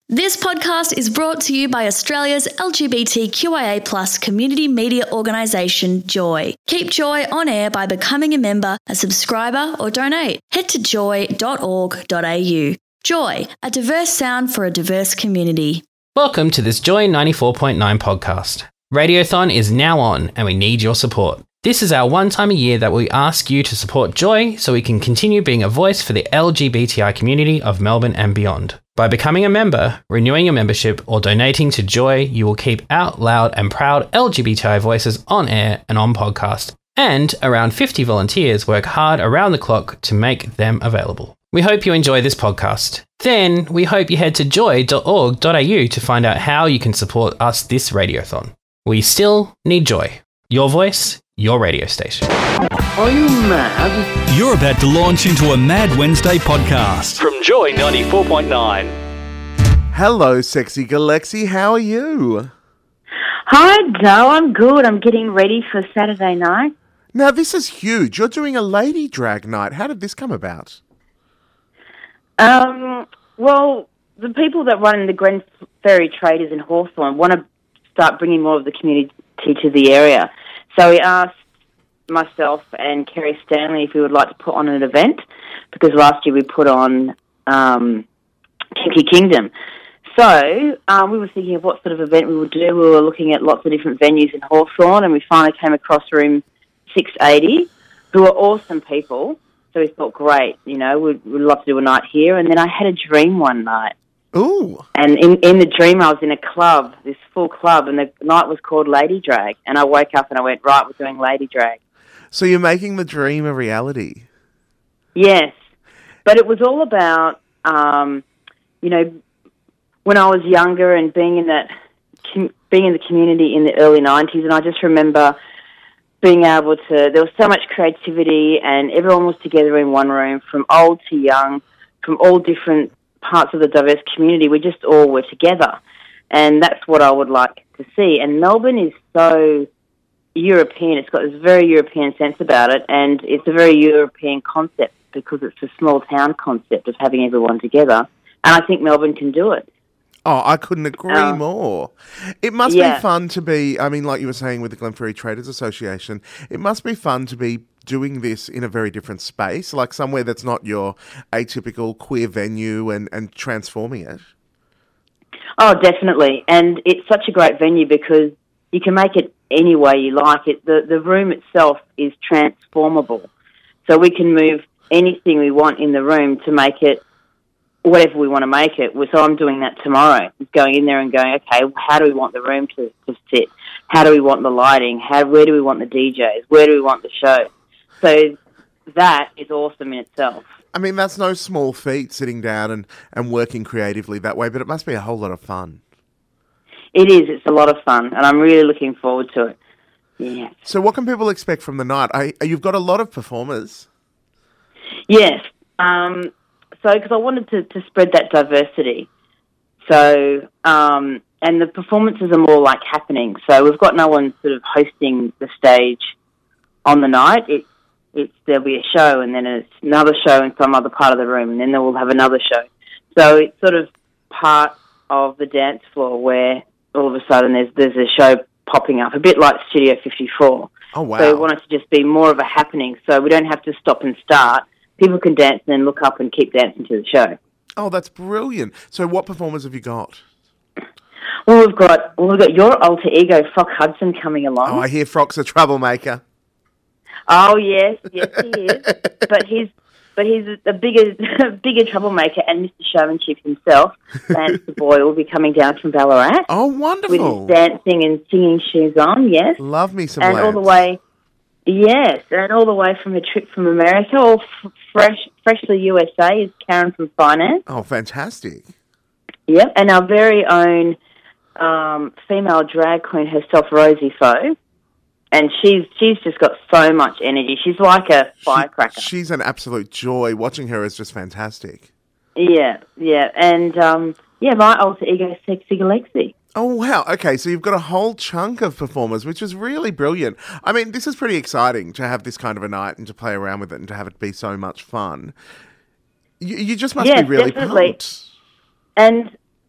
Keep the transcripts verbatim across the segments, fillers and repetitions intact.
This podcast is brought to you by Australia's L G B T Q I A plus community media organisation, Joy. Keep Joy on air by becoming a member, a subscriber or donate. Head to joy dot org dot a u. Joy, a diverse sound for a diverse community. Welcome to this Joy ninety-four point nine podcast. Radiothon is now on and we need your support. This is our one time a year that we ask you to support Joy so we can continue being a voice for the L G B T I community of Melbourne and beyond. By becoming a member, renewing your membership or donating to Joy, you will keep out loud and proud L G B T I voices on air and on podcast. And around fifty volunteers work hard around the clock to make them available. We hope you enjoy this podcast. Then we hope you head to joy dot org dot a u to find out how you can support us this Radiothon. We still need Joy. Your voice, your radio station. Are you mad? You're about to launch into a Mad Wednesday podcast. From Joy ninety-four point nine. Hello, sexy Galaxy. How are you? Hi, Joe. I'm good. I'm getting ready for Saturday night. Now, this is huge. You're doing a lady drag night. How did this come about? Um, well, the people that run the Glen Ferry Traders in Hawthorn want to start bringing more of the community to the area. So we asked myself and Kerry Stanley if we would like to put on an event, because last year we put on um, Kinky Kingdom. So um, we were thinking of what sort of event we would do. We were looking at lots of different venues in Hawthorn, and we finally came across Room six eighty, who are awesome people. So we thought, great, you know, we'd, we'd love to do a night here. And then I had a dream one night. Ooh. And in, in the dream, I was in a club, this full club, and the night was called Lady Drag. And I woke up and I went, right, we're doing Lady Drag. So you're making the dream a reality? Yes. But it was all about, um, you know, when I was younger and being in that, com- being in the community in the early nineties. And I just remember being able to, there was so much creativity and everyone was together in one room, from old to young, from all different parts of the diverse community. We just all were together. And that's what I would like to see. And Melbourne is so European. It's got this very European sense about it, and it's a very European concept because it's a small town concept of having everyone together. And I think Melbourne can do it. Oh, I couldn't agree uh, more. It must yeah. be fun to be, I mean, like you were saying with the Glen Ferry Traders Association, it must be fun to be doing this in a very different space, like somewhere that's not your atypical queer venue, and, and transforming it. Oh, definitely. And it's such a great venue because you can make it any way you like it. The, the room itself is transformable. So we can move anything we want in the room to make it whatever we want to make it. So I'm doing that tomorrow. Just going in there and going, okay, how do we want the room to, to sit? How do we want the lighting? How, where do we want the D Js? Where do we want the show? So that is awesome in itself. I mean, that's no small feat, sitting down and, and working creatively that way, but it must be a whole lot of fun. It is. It's a lot of fun, and I'm really looking forward to it. Yeah. So what can people expect from the night? I, you've got a lot of performers. Yes. Um, so, because I wanted to, to spread that diversity. So, um, and the performances are more like happening. So we've got no one sort of hosting the stage on the night. It, it's there'll be a show, and then it's another show in some other part of the room, and then they will have another show. So it's sort of part of the dance floor where all of a sudden there's there's a show popping up, a bit like Studio fifty-four. Oh, wow. So we want it to just be more of a happening, so we don't have to stop and start. People can dance and then look up and keep dancing to the show. Oh, that's brilliant. So what performers have you got? Well, we've got well, we've got your alter ego, Frock Hudson, coming along. Oh, I hear Frock's a troublemaker. Oh, yes, yes, he is. but he's but he's a bigger bigger troublemaker, and Mister Showmanship himself, Lance the Boy, will be coming down from Ballarat. Oh, wonderful. With his dancing and singing shoes on, yes. Love me some And Lance. all the way, yes, and all the way from a trip from America, all f- fresh, freshly U S A, is Karen from Finance. Oh, fantastic. Yep, and our very own um, female drag queen herself, Rosie Foe. And she's she's just got so much energy. She's like a firecracker. She, she's an absolute joy. Watching her is just fantastic. Yeah, yeah. And, um, yeah, my alter ego, Sexy Galaxy. Oh, wow. Okay, so you've got a whole chunk of performers, which is really brilliant. I mean, this is pretty exciting to have this kind of a night and to play around with it and to have it be so much fun. You, you just must yes, be really definitely. pumped. And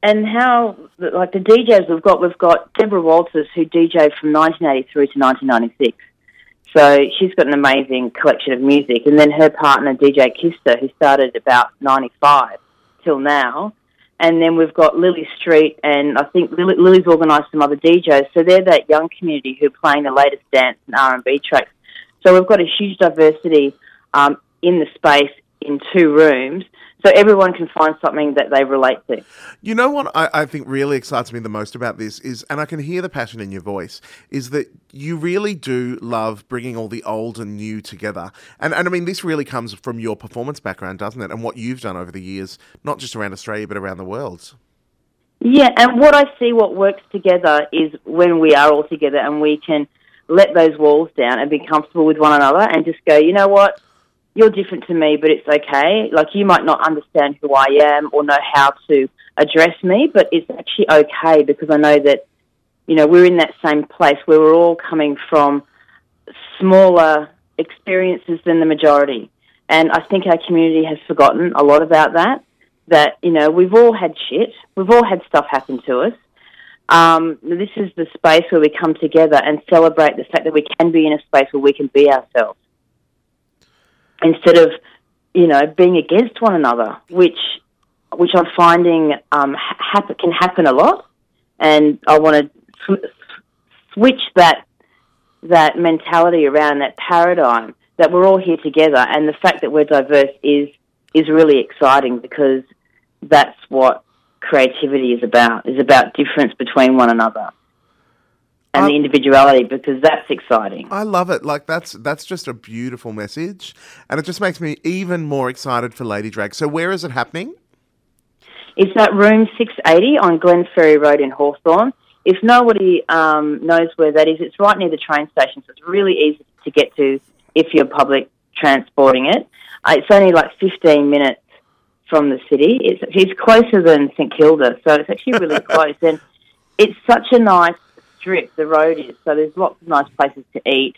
and how, like the D Js we've got, we've got Deborah Walters, who D J'd from nineteen eighty through to nineteen ninety-six. So she's got an amazing collection of music. And then her partner, D J Kister, who started about ninety-five till now. And then we've got Lily Street, and I think Lily, Lily's organised some other D Js. So they're that young community who are playing the latest dance and R and B tracks. So we've got a huge diversity um, in the space in two rooms, so everyone can find something that they relate to. You know what I, I think really excites me the most about this is, and I can hear the passion in your voice, is that you really do love bringing all the old and new together. And, and I mean, this really comes from your performance background, doesn't it? And what you've done over the years, not just around Australia, but around the world. Yeah, and what I see what works together is when we are all together and we can let those walls down and be comfortable with one another and just go, you know what? You're different to me, but it's okay. Like, you might not understand who I am or know how to address me, but it's actually okay because I know that, you know, we're in that same place where we're all coming from smaller experiences than the majority. And I think our community has forgotten a lot about that, that, you know, we've all had shit. We've all had stuff happen to us. Um, this is the space where we come together and celebrate the fact that we can be in a space where we can be ourselves, instead of, you know, being against one another, which which I'm finding um, happen, can happen a lot. And I want to sw- switch that that mentality around, that paradigm, that we're all here together. And the fact that we're diverse is is really exciting because that's what creativity is about, is about difference between one another. And the individuality, because that's exciting. I love it. Like, that's that's just a beautiful message. And it just makes me even more excited for Lady Drag. So where is it happening? It's at room six eighty on Glen Ferry Road in Hawthorne. If nobody um, knows where that is, it's right near the train station, so it's really easy to get to if you're public transporting it. Uh, it's only like fifteen minutes from the city. It's, it's closer than St Kilda, so it's actually really close. And it's such a nice strip, the road is, so there's lots of nice places to eat,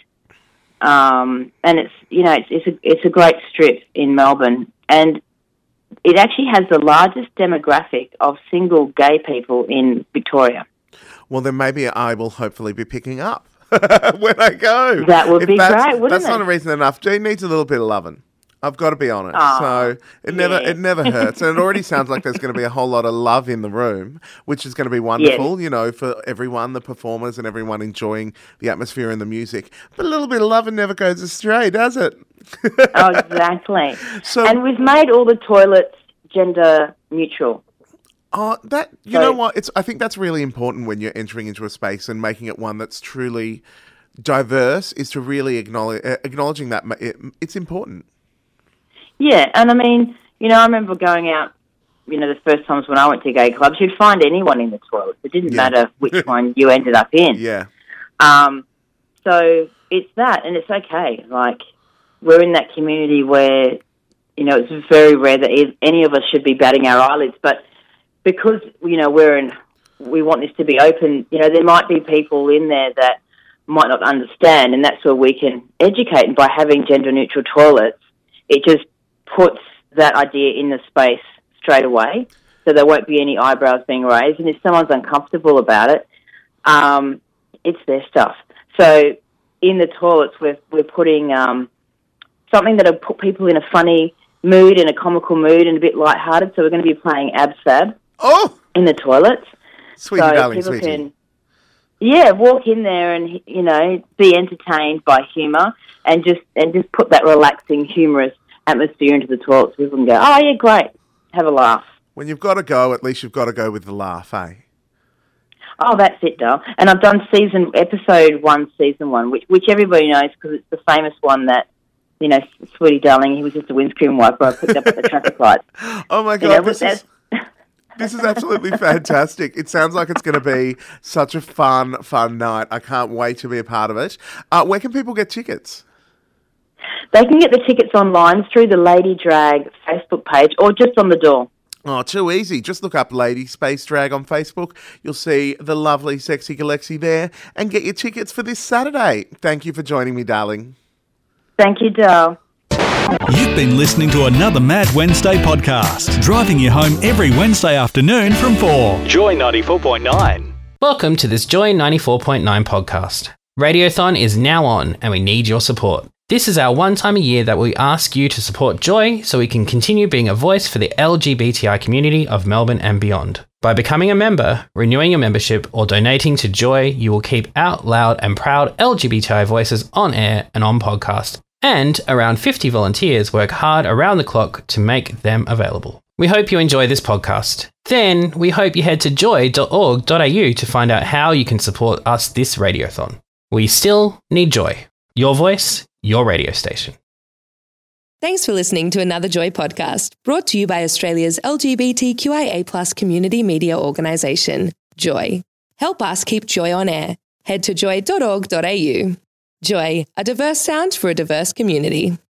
um, and it's, you know, it's it's a, it's a great strip in Melbourne, and it actually has the largest demographic of single gay people in Victoria. Well, then maybe I will hopefully be picking up when I go. That would if be great, wouldn't that's it? That's not a reason enough. Jean needs a little bit of loving. I've got to be honest. Aww, so it never yeah. it never hurts. And it already sounds like there's going to be a whole lot of love in the room, which is going to be wonderful, yes. you know, for everyone, the performers and everyone enjoying the atmosphere and the music. But a little bit of loving never goes astray, does it? Oh, exactly. So, and we've made all the toilets gender neutral. Oh, that you so, know what? It's I think that's really important when you're entering into a space and making it one that's truly diverse, is to really acknowledge uh, acknowledging that it, it's important. Yeah, and I mean, you know, I remember going out, you know, the first times when I went to gay clubs, you'd find anyone in the toilets. It didn't Yeah. matter which one you ended up in. Yeah. Um, so it's that, and it's okay. Like, we're in that community where, you know, it's very rare that if any of us should be batting our eyelids, but because, you know, we're in, we want this to be open, you know, there might be people in there that might not understand, and that's where we can educate. And by having gender-neutral toilets, it just puts that idea in the space straight away, so there won't be any eyebrows being raised. And if someone's uncomfortable about it, um, it's their stuff. So in the toilets, we're we're putting um, something that'll put people in a funny mood, in a comical mood, and a bit lighthearted. So we're going to be playing Ab Fab Oh, in the toilets. sweetie, so darling, people sweetie. can, yeah, walk in there and, you know, be entertained by humour, and just and just put that relaxing, humorous atmosphere into the toilets. People can go, oh yeah, great, have a laugh. When you've got to go, at least you've got to go with the laugh, eh? Oh, that's it, Dal. And I've done season episode one, season one, which which everybody knows because it's the famous one that, you know, sweetie darling, he was just a windscreen wiper I picked up at the traffic lights. Oh my God, You know, this is this is absolutely fantastic. It sounds like it's going to be such a fun, fun night. I can't wait to be a part of it. Uh, where can people get tickets? They can get the tickets online through the Lady Drag Facebook page or just on the door. Oh, too easy. Just look up Lady Space Drag on Facebook. You'll see the lovely, sexy Galaxy there and get your tickets for this Saturday. Thank you for joining me, darling. Thank you, Dal. You've been listening to another Mad Wednesday podcast, driving you home every Wednesday afternoon from four. Joy ninety-four point nine. Welcome to this Joy ninety-four point nine podcast. Radiothon is now on and we need your support. This is our one time a year that we ask you to support Joy so we can continue being a voice for the L G B T I community of Melbourne and beyond. By becoming a member, renewing your membership, or donating to Joy, you will keep out loud and proud L G B T I voices on air and on podcast. And around fifty volunteers work hard around the clock to make them available. We hope you enjoy this podcast. Then we hope you head to joy dot org dot a u to find out how you can support us this Radiothon. We still need Joy. Your voice, your radio station. Thanks for listening to another Joy podcast, brought to you by Australia's L G B T Q I A plus community media organisation, Joy. Help us keep Joy on air. Head to joy dot org dot a u. Joy, a diverse sound for a diverse community.